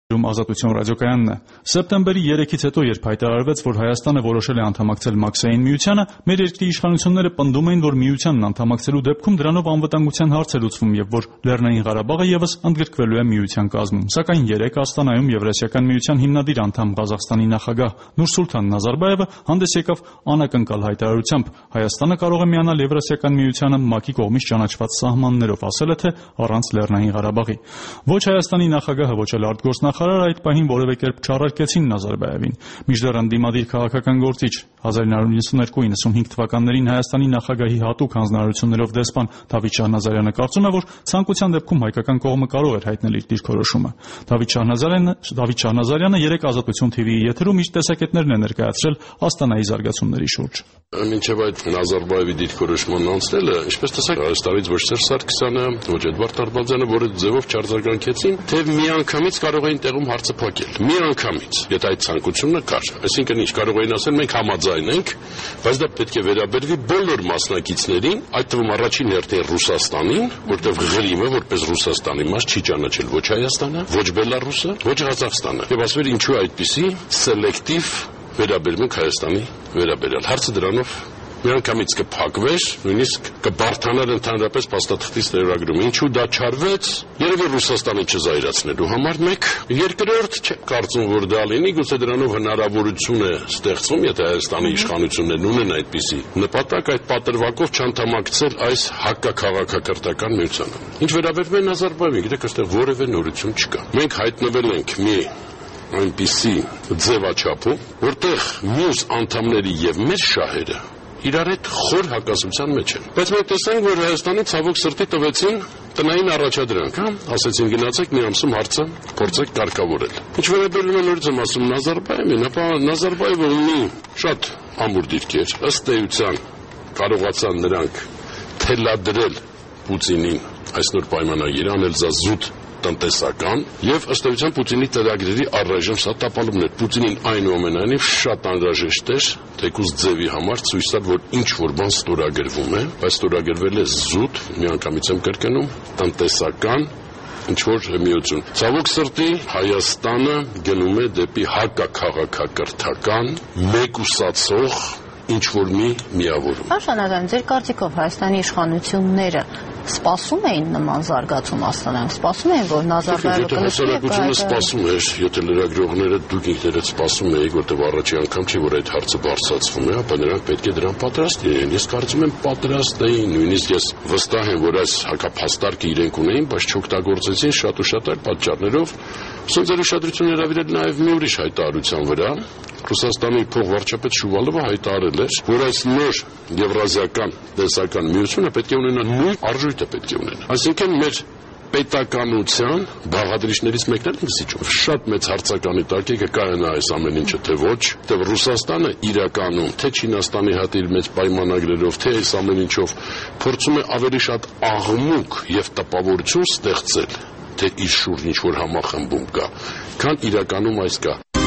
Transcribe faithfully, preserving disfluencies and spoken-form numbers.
Ազատություն ռադիոկայանն է։ Սեպտեմբերի երեքից հետո, երբ հայտարարվեց, որ Հայաստանը որոշել է անդամակցել Մաքսային միությանը, մեր երկրի իշխանությունները պնդում էին, որ միությանն անդամակցելու դեպքում դրանով անվտանգության հարց է լուծվում եւ որ Լեռնային Ղարաբաղը եւս ընդգրկվելու է միության կազմում։ Սակայն երեկ Աստանայում Եվրասիական միության հիմնադիր անդամ Ղազախստանի նախագահ Նուրսուլթան Նազարբաևը հանդես եկավ անակնկալ հայտարարությամբ. Հայաստանը կարող է միանալ Եվրասիական միությանը ՄԱԿ-ի կողմից ճանաչված սահմաններով, ասել է թե առանց Լեռնային Ղարաբաղի։ Ոչ Հայաստանի նախագահը, ոչ էլ արտգործնախարարը այդ պահին որևէ կերպ չառարկեցին Նազարբաևին։ Մինչդեռ ընդդիմադիր քաղաքական գործիչ հազար իննյար նվաթ երկու նվաթ թվականներին Հայաստանի նախագահի հատուկ հանձնարարություններով դեսպան Դավիթ Շահնազարյանը կարծում է, որ ցանկության դեպքում հայկական կողմը կարող էր հայտնել իր դիրքորոշումը։ Դավիթ Շահնազարյանը Դավիթ Շահնազարյանը երեկ Ազատություն թիվիի եթերում իր տեսակետներն է ներկայացրել Աստանայի զարգացումների շուրջ։ Մինչև այդ Նազարբաևի դիրքորոշման անցնելը, ինչպես տեսակ, Արեստավից ոչ Սերժ Սարգսյանը, ոչ Էդվարդ Արբազյանը, որը ձևով չարձագանքեցին, թե միանգամից կարող էին տեղում հարցը փակել։ Միանգամից, եթե այդ ցանկությունը կար, այսինքն ինչ կարող էին ասել, մենք համաձայն ենք, բայց դա պետք է վերաբերվի բոլոր մասնակիցներին, այդ թվում առաջին հերթին Ռուսաստանին, որտեղ Ղրիմը որպես Ռուսաստանի մաս չի ճանաչել ոչ Հայաստանը, ոչ Բելարուսը, ոչ Ղազախստանը։ Եվ ասվել ինչու այդպիսի սելեկտիվ վերաբերմունք Հայաստանի վերաբերյալ։ Հարցը դրանով միանգամից կփակվեր, նույնիսկ կբարթանար ընդհանրապես փաստաթղթի ստորագրումը։ Ինչու դա չարվեց, երևի Ռուսաստանը չզայրացնելու համար մեկ, երկրորդ չեմ կարծում, որ դա լինի, գուցե դրանով հնարավորություն է ստեղծվում, եթե Հայաստանի իշխանություններն ունեն այդպիսի նպատակ, այդ պատրվակով չանդամակցել այս հակաքաղաքակրթական միությանը։ Ինչ վերաբերում է Նազարբաևին, գիտեք, այստեղ որևէ նորություն չկա։ Մենք հայտնվել ենք մի այնպիսի ձևաչափում, որտեղ մյուս անդամների եւ մեր շահերը իրար հետ խոր հակասության մեջ են։ Բայց մենք տեսանք, որ Հայաստանի ցավոք սրտի տվեցին տնային առաջադրանք, հա, ասեցին գնացեք մի ամսում հարցը փորձեք կարգավորել։ Ինչ վերաբերում է նորից եմ ասում Նազարբաևին, ապա Նազարբաևը ունի շատ ամուր դիրքեր, ըստ էության կարողացան նրանք թելադրել Պուտինին այս նոր պայմանագիրը, անել զազուտ տնտեսական եւ ըստ էության Պուտինի ծրագրերի առայժմ սա տապալումներ։ Պուտինին այնուամենայնիվ շատ անհրաժեշտ էր թեկուզ ձևի համար ցույց տալ, որ ինչ որ բան ստորագրվում է, բայց ստորագրվել է զուտ, միանգամից եմ կրկնում, տնտեսական ինչ որ միություն։ Ցավոք սրտի Հայաստանը գնում է դեպի հակաքաղաքակրթական մեկուսացող ինչ որ մի միավորում։ Շանազան, ձեր կարծիքով Հայաստանի իշխանությունները սպասում էին նման զարգացում Աստանայում, սպասում էին, որ Նազարբաևը կլսի։ Սպասում էր, եթե լրագրողները դուք ինքներդ սպասում եք, որտեղ առաջի անգամ չի, որ այդ հարցը բարձրացվում է, ապա նրանք պետք է դրան պատրաստ լինեն։ Ես կարծում եմ պատրաստ էին, նույնիսկ ես վստահ եմ, որ այս հակափաստարկը իրենք ունեին, բայց չօգտագործեցին շատ ու շատ այլ պատճառներով։ Ուսանց ձեր ուշադրությունը հրավիրել նաև մի ուրիշ հայտարարության վրա։ Ռուսաստանի փոխվարչապետ Շուվալովը հայտարարել էր, որ այս նոր եվրազիական տնտեսական միությունը պետք է ունենա նույն արժույթը պետք է ունենա։ Այսինքն մեր պետականության բաղադրիչներից մեկն էլ ինքսիջով շատ մեծ հարցականի տակ է կկայանա այս ամեն ինչը, թե ոչ, թե Ռուսաստանը իրականում, թե Չինաստանի հետ իր մեծ պայմանագրերով, թե այս ամեն ինչով փորձում է ավելի շատ աղմուկ եւ տպավորություն ստեղծել, թե իր շուրջ ինչ որ համախմբում կա, քան իրականում այս կա։